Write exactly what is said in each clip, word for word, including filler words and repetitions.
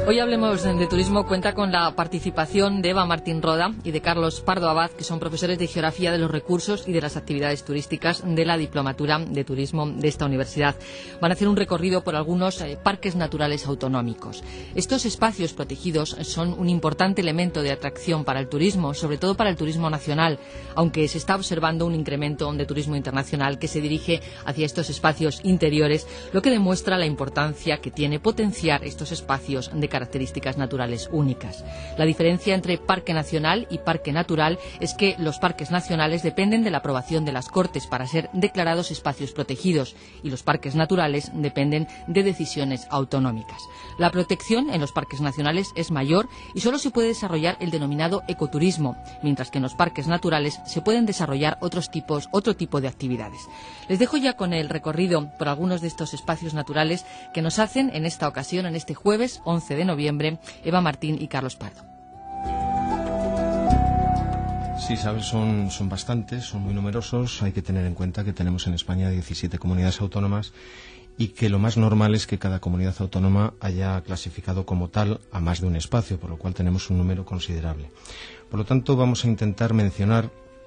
Hoy Hablemos de Turismo cuenta con la participación de Eva Martín Roda y de Carlos Pardo Abad, que son profesores de Geografía de los Recursos y de las Actividades Turísticas de la Diplomatura de Turismo de esta universidad. Van a hacer un recorrido por algunos eh, parques naturales autonómicos. Estos espacios protegidos son un importante elemento de atracción para el turismo, sobre todo para el turismo nacional, aunque se está observando un incremento de turismo internacional que se dirige hacia estos espacios interiores, lo que demuestra la importancia que tiene potenciar estos espacios de características naturales únicas. La diferencia entre parque nacional y parque natural es que los parques nacionales dependen de la aprobación de las Cortes para ser declarados espacios protegidos y los parques naturales dependen de decisiones autonómicas. La protección en los parques nacionales es mayor y solo se puede desarrollar el denominado ecoturismo, mientras que en los parques naturales se pueden desarrollar otros tipos, otro tipo de actividades. Les dejo ya con el recorrido por algunos de estos espacios naturales que nos hacen en esta ocasión, en este jueves once de noviembre, Eva Martín y Carlos Pardo. Sí, sabes, son, son bastantes, son muy numerosos. Hay que tener en cuenta que tenemos en España diecisiete comunidades autónomas y que lo más normal es que cada comunidad autónoma haya clasificado como tal a más de un espacio, por lo cual tenemos un número considerable. Por lo tanto, vamos a intentar mencionar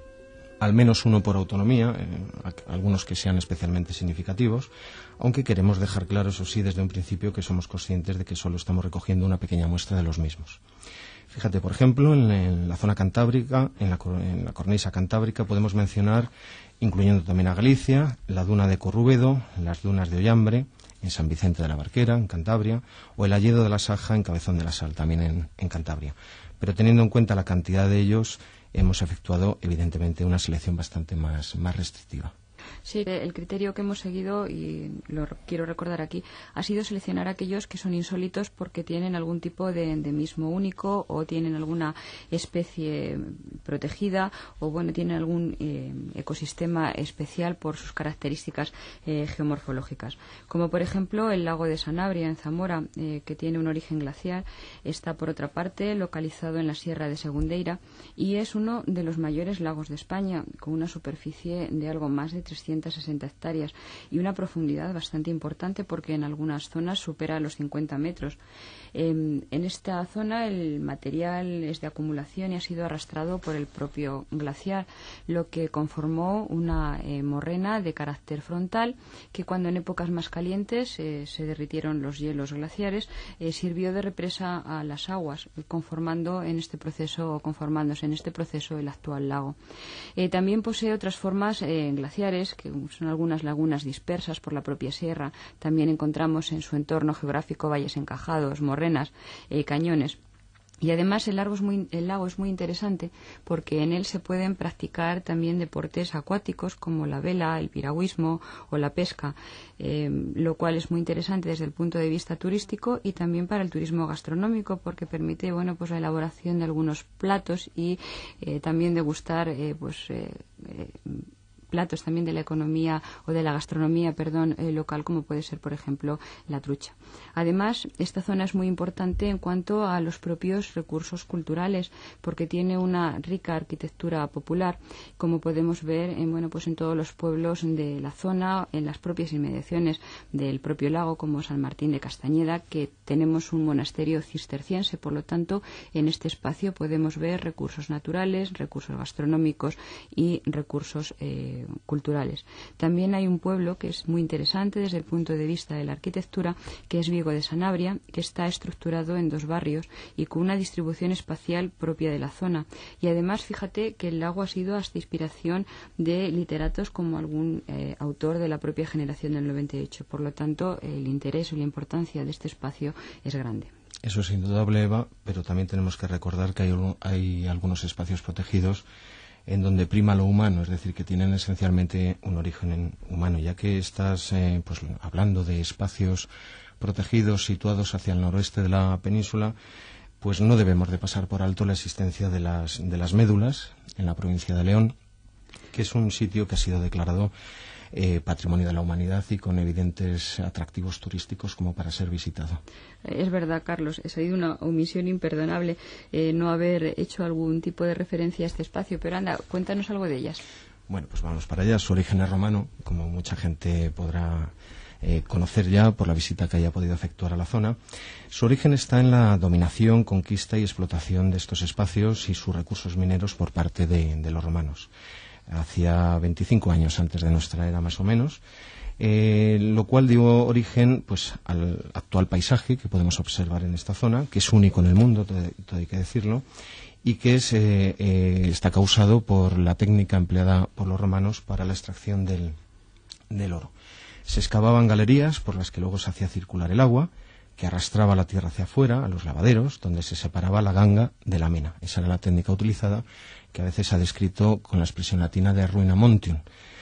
al menos uno por autonomía, eh, algunos que sean especialmente significativos, aunque queremos dejar claro, eso sí, desde un principio que somos conscientes de que solo estamos recogiendo una pequeña muestra de los mismos. Fíjate, por ejemplo, en, en la zona cantábrica, en la, en la cornisa cantábrica, podemos mencionar, incluyendo también a Galicia, la duna de Corrubedo, las dunas de Ollambre, en San Vicente de la Barquera, en Cantabria, o el Alledo de la Saja, en Cabezón de la Sal, también en, en Cantabria. Pero teniendo en cuenta la cantidad de ellos, hemos efectuado, evidentemente, una selección bastante más, más restrictiva. Sí, el criterio que hemos seguido, y lo quiero recordar aquí, ha sido seleccionar aquellos que son insólitos porque tienen algún tipo de endemismo único o tienen alguna especie protegida o bueno tienen algún eh, ecosistema especial por sus características eh, geomorfológicas. Como por ejemplo el lago de Sanabria en Zamora, eh, que tiene un origen glaciar, está por otra parte localizado en la Sierra de Segundeira y es uno de los mayores lagos de España, con una superficie de algo más de trescientas sesenta hectáreas y una profundidad bastante importante porque en algunas zonas supera los cincuenta metros. Eh, en esta zona el material es de acumulación y ha sido arrastrado por el propio glaciar, lo que conformó una eh, morrena de carácter frontal que cuando en épocas más calientes eh, se derritieron los hielos glaciares, eh, sirvió de represa a las aguas, conformando en este proceso, conformándose en este proceso el actual lago. Eh, también posee otras formas eh, glaciares, que son algunas lagunas dispersas por la propia sierra. También encontramos en su entorno geográfico valles encajados, morrenas, eh, cañones. Y además el lago, es muy, el lago es muy interesante porque en él se pueden practicar también deportes acuáticos como la vela, el piragüismo o la pesca, eh, lo cual es muy interesante desde el punto de vista turístico y también para el turismo gastronómico porque permite bueno pues la elaboración de algunos platos y eh, también degustar eh, pues eh, eh, platos también de la economía o de la gastronomía, perdón, eh, local, como puede ser, por ejemplo, la trucha. Además, esta zona es muy importante en cuanto a los propios recursos culturales, porque tiene una rica arquitectura popular, como podemos ver en, bueno, pues en todos los pueblos de la zona, en las propias inmediaciones del propio lago, como San Martín de Castañeda, que tenemos un monasterio cisterciense, por lo tanto, en este espacio podemos ver recursos naturales, recursos gastronómicos y recursos eh, culturales. También hay un pueblo que es muy interesante desde el punto de vista de la arquitectura, que es Vigo de Sanabria, que está estructurado en dos barrios y con una distribución espacial propia de la zona. Y además, fíjate que el lago ha sido hasta inspiración de literatos como algún eh, autor de la propia generación del noventa y ocho. Por lo tanto, el interés y la importancia de este espacio es grande. Eso es indudable, Eva, pero también tenemos que recordar que hay, hay algunos espacios protegidos en donde prima lo humano, es decir, que tienen esencialmente un origen humano, ya que estás eh, pues, hablando de espacios protegidos situados hacia el noroeste de la península, pues no debemos de pasar por alto la existencia de las, de las médulas en la provincia de León, que es un sitio que ha sido declarado Eh, patrimonio de la humanidad y con evidentes atractivos turísticos como para ser visitado. Es verdad, Carlos, ha sido una omisión imperdonable eh, no haber hecho algún tipo de referencia a este espacio, pero anda, cuéntanos algo de ellas. Bueno, pues vamos para allá. Su origen es romano, como mucha gente podrá eh, conocer ya por la visita que haya podido efectuar a la zona. Su origen está en la dominación, conquista y explotación de estos espacios y sus recursos mineros por parte de, de los romanos. Hacia veinticinco años antes de nuestra era, más o menos, eh, lo cual dio origen pues al actual paisaje que podemos observar en esta zona, que es único en el mundo, todo, todo hay que decirlo, y que es, eh, eh, está causado por la técnica empleada por los romanos para la extracción del, del oro. Se excavaban galerías por las que luego se hacía circular el agua, que arrastraba la tierra hacia afuera, a los lavaderos, donde se separaba la ganga de la mina. Esa era la técnica utilizada, que a veces se ha descrito con la expresión latina de ruina montium.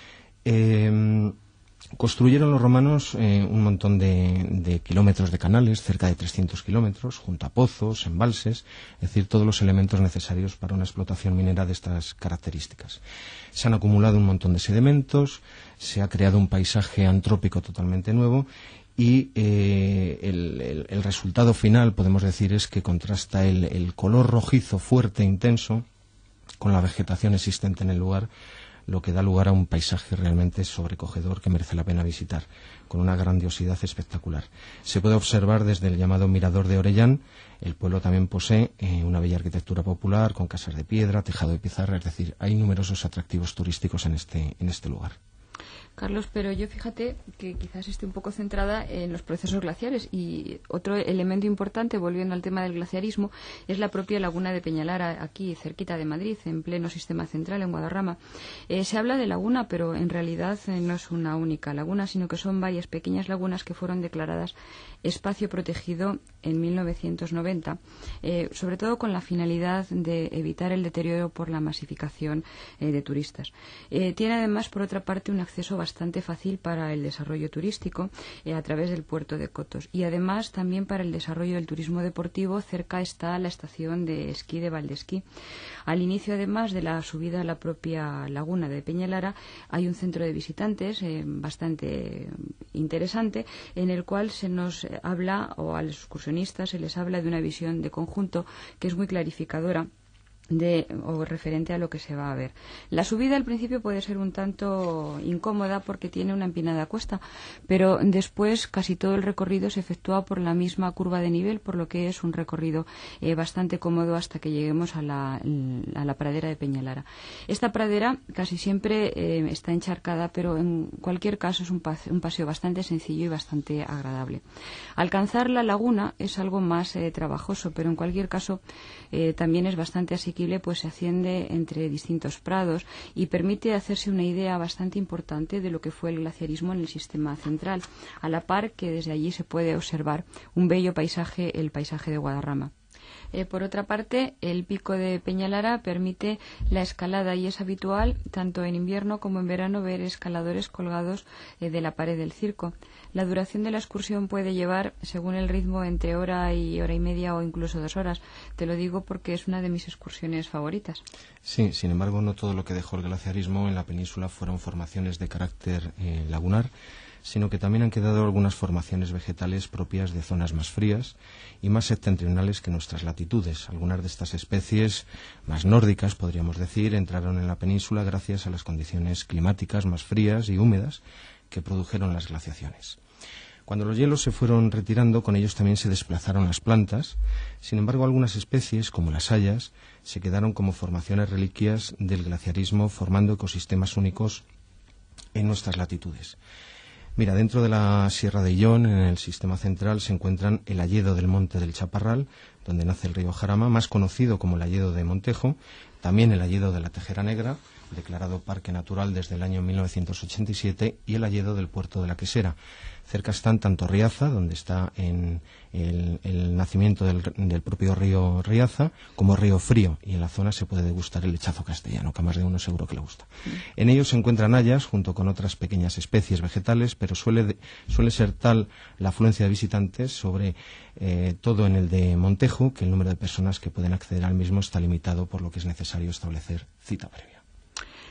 Eh, construyeron los romanos eh, un montón de, de kilómetros de canales, cerca de trescientos kilómetros, junto a pozos, embalses, es decir, todos los elementos necesarios para una explotación minera de estas características. Se han acumulado un montón de sedimentos, se ha creado un paisaje antrópico totalmente nuevo, y eh, el, el, el resultado final, podemos decir, es que contrasta el, el color rojizo fuerte e intenso con la vegetación existente en el lugar, lo que da lugar a un paisaje realmente sobrecogedor que merece la pena visitar, con una grandiosidad espectacular. Se puede observar desde el llamado Mirador de Orellán. El pueblo también posee eh, una bella arquitectura popular, con casas de piedra, tejado de pizarra, es decir, hay numerosos atractivos turísticos en este, en este lugar. Carlos, pero yo fíjate que quizás esté un poco centrada en los procesos glaciares, y otro elemento importante, volviendo al tema del glaciarismo, es la propia laguna de Peñalara, aquí cerquita de Madrid, en pleno sistema central, en Guadarrama. Eh, se habla de laguna, pero en realidad eh, no es una única laguna, sino que son varias pequeñas lagunas que fueron declaradas espacio protegido en mil novecientos noventa, eh, sobre todo con la finalidad de evitar el deterioro por la masificación eh, de turistas. Eh, tiene además, por otra parte, un acceso bastante fácil para el desarrollo turístico eh, a través del puerto de Cotos, y además también para el desarrollo del turismo deportivo. Cerca está la estación de esquí de Valdesquí. Al inicio, además de la subida a la propia laguna de Peñalara, hay un centro de visitantes eh, bastante interesante, en el cual se nos habla, o a los excursionistas se les habla de una visión de conjunto que es muy clarificadora de o referente a lo que se va a ver. La subida al principio puede ser un tanto incómoda porque tiene una empinada cuesta, pero después casi todo el recorrido se efectúa por la misma curva de nivel, por lo que es un recorrido eh, bastante cómodo hasta que lleguemos a la, a la pradera de Peñalara. Esta pradera casi siempre eh, está encharcada, pero en cualquier caso es un paseo, un paseo bastante sencillo y bastante agradable. Alcanzar la laguna es algo más eh, trabajoso, pero en cualquier caso eh, también es bastante asequible, pues se asciende entre distintos prados y permite hacerse una idea bastante importante de lo que fue el glaciarismo en el sistema central, a la par que desde allí se puede observar un bello paisaje, el paisaje de Guadarrama. Eh, por otra parte, el pico de Peñalara permite la escalada, y es habitual, tanto en invierno como en verano, ver escaladores colgados eh, de la pared del circo. La duración de la excursión puede llevar, según el ritmo, entre hora y hora y media o incluso dos horas. Te lo digo porque es una de mis excursiones favoritas. Sí, sin embargo, no todo lo que dejó el glaciarismo en la península fueron formaciones de carácter eh, lagunar, sino que también han quedado algunas formaciones vegetales propias de zonas más frías y más septentrionales que nuestras latitudes. Algunas de estas especies, más nórdicas, podríamos decir, entraron en la península gracias a las condiciones climáticas más frías y húmedas que produjeron las glaciaciones. Cuando los hielos se fueron retirando, con ellos también se desplazaron las plantas. Sin embargo, algunas especies, como las hayas, se quedaron como formaciones reliquias del glaciarismo, formando ecosistemas únicos en nuestras latitudes. Mira, dentro de la Sierra de Illón, en el sistema central, se encuentran el hayedo del Monte del Chaparral, donde nace el río Jarama, más conocido como el hayedo de Montejo, también el hayedo de la Tejera Negra, declarado Parque Natural desde el año mil novecientos ochenta y siete, y el hayedo del Puerto de la Quesera. Cerca están tanto Riaza, donde está en el, el nacimiento del, del propio río Riaza, como Río Frío, y en la zona se puede degustar el lechazo castellano, que a más de uno seguro que le gusta. Mm. En ellos se encuentran hayas, junto con otras pequeñas especies vegetales, pero suele, de, suele ser tal la afluencia de visitantes sobre eh, todo en el de Montejo, que el número de personas que pueden acceder al mismo está limitado, por lo que es necesario establecer cita previa.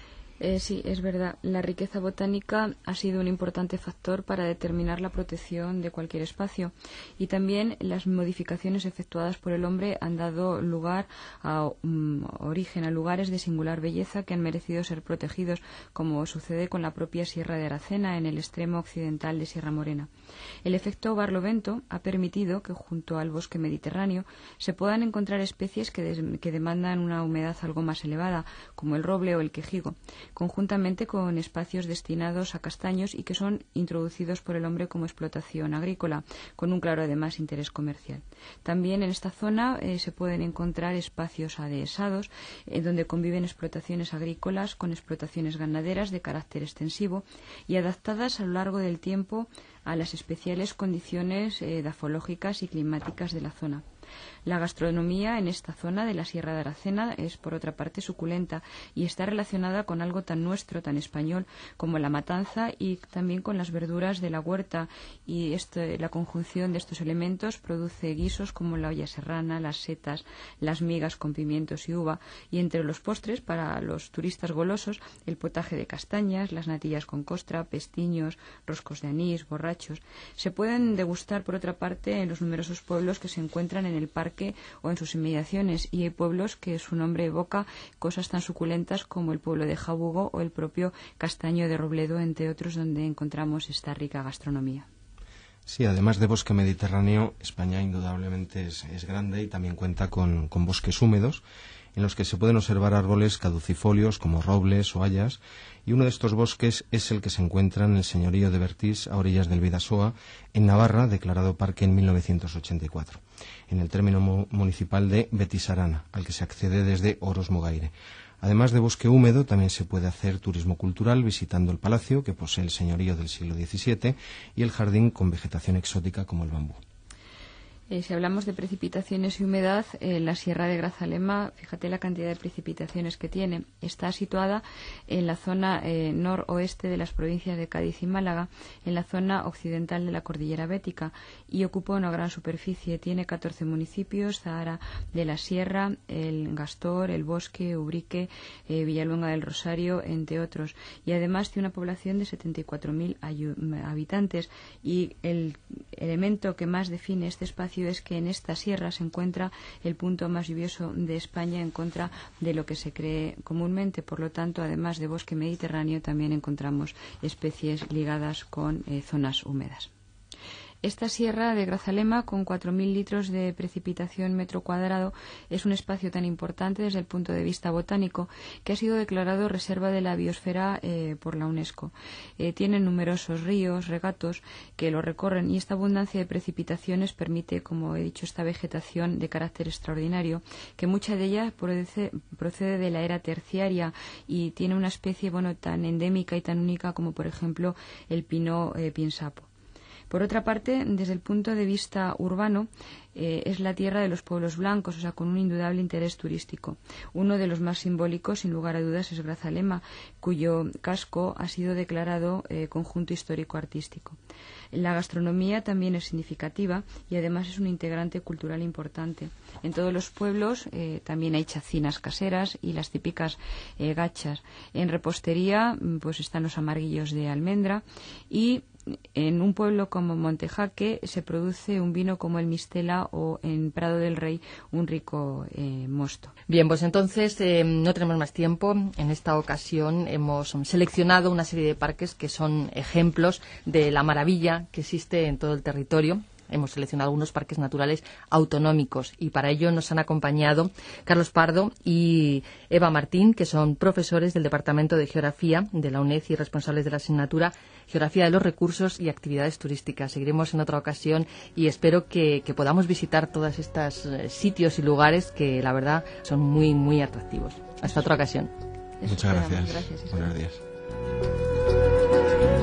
Eh, sí, es verdad. La riqueza botánica ha sido un importante factor para determinar la protección de cualquier espacio, y también las modificaciones efectuadas por el hombre han dado lugar a um, origen a lugares de singular belleza que han merecido ser protegidos, como sucede con la propia Sierra de Aracena en el extremo occidental de Sierra Morena. El efecto barlovento ha permitido que junto al bosque mediterráneo se puedan encontrar especies que, des- que demandan una humedad algo más elevada, como el roble o el quejigo, conjuntamente con espacios destinados a castaños y que son introducidos por el hombre como explotación agrícola, con un claro además interés comercial. También en esta zona eh, se pueden encontrar espacios adhesados eh, donde conviven explotaciones agrícolas con explotaciones ganaderas de carácter extensivo y adaptadas a lo largo del tiempo a las especiales condiciones eh, dafológicas y climáticas de la zona. La gastronomía en esta zona de la Sierra de Aracena es, por otra parte, suculenta y está relacionada con algo tan nuestro, tan español, como la matanza y también con las verduras de la huerta, y esto, la conjunción de estos elementos produce guisos como la olla serrana, las setas, las migas con pimientos y uva, y entre los postres, para los turistas golosos, el potaje de castañas, las natillas con costra, pestiños, roscos de anís, borrachos. Se pueden degustar, por otra parte, en los numerosos pueblos que se encuentran en el parque o en sus inmediaciones, y hay pueblos que su nombre evoca cosas tan suculentas como el pueblo de Jabugo o el propio Castaño de Robledo, entre otros, donde encontramos esta rica gastronomía. Sí, además de bosque mediterráneo, España indudablemente es, es grande y también cuenta con, con bosques húmedos, en los que se pueden observar árboles caducifolios como robles o hayas, y uno de estos bosques es el que se encuentra en el señorío de Bertís, a orillas del Bidasoa, en Navarra, declarado parque en mil novecientos ochenta y cuatro, en el término mu- municipal de Betisarana, al que se accede desde Orosmogaire. Además de bosque húmedo, también se puede hacer turismo cultural visitando el palacio, que posee el señorío del siglo diecisiete, y el jardín con vegetación exótica como el bambú. Eh, si hablamos de precipitaciones y humedad, eh, la Sierra de Grazalema, fíjate la cantidad de precipitaciones que tiene. Está situada en la zona eh, noroeste de las provincias de Cádiz y Málaga, en la zona occidental de la Cordillera Bética, y ocupa una gran superficie. Tiene catorce municipios: Zahara de la Sierra, el Gastor, el Bosque, Ubrique, eh, Villaluenga del Rosario, entre otros. Y además tiene una población de setenta y cuatro mil habitantes, y el elemento que más define este espacio es que en esta sierra se encuentra el punto más lluvioso de España, en contra de lo que se cree comúnmente. Por lo tanto, además de bosque mediterráneo, también encontramos especies ligadas con eh, zonas húmedas. Esta sierra de Grazalema, con cuatro mil litros de precipitación metro cuadrado, es un espacio tan importante desde el punto de vista botánico que ha sido declarado Reserva de la Biosfera eh, por la UNESCO. Eh, tiene numerosos ríos, regatos que lo recorren, y esta abundancia de precipitaciones permite, como he dicho, esta vegetación de carácter extraordinario, que mucha de ella procede, procede de la era terciaria y tiene una especie bueno, tan endémica y tan única como, por ejemplo, el pino eh, piensapo. Por otra parte, desde el punto de vista urbano, eh, es la tierra de los pueblos blancos, o sea, con un indudable interés turístico. Uno de los más simbólicos, sin lugar a dudas, es Grazalema, cuyo casco ha sido declarado eh, conjunto histórico-artístico. La gastronomía también es significativa y además es un integrante cultural importante. En todos los pueblos eh, también hay chacinas caseras y las típicas eh, gachas. En repostería pues están los amarguillos de almendra, y en un pueblo como Montejaque se produce un vino como el Mistela, o en Prado del Rey un rico eh, mosto. Bien, pues entonces eh, no tenemos más tiempo. En esta ocasión hemos seleccionado una serie de parques que son ejemplos de la maravilla que existe en todo el territorio. Hemos seleccionado algunos parques naturales autonómicos, y para ello nos han acompañado Carlos Pardo y Eva Martín, que son profesores del Departamento de Geografía de la UNED y responsables de la asignatura Geografía de los Recursos y Actividades Turísticas. Seguiremos en otra ocasión y espero que, que podamos visitar todos estos eh, sitios y lugares que la verdad son muy, muy atractivos. Hasta otra ocasión. Muchas gracias. gracias Buenos días.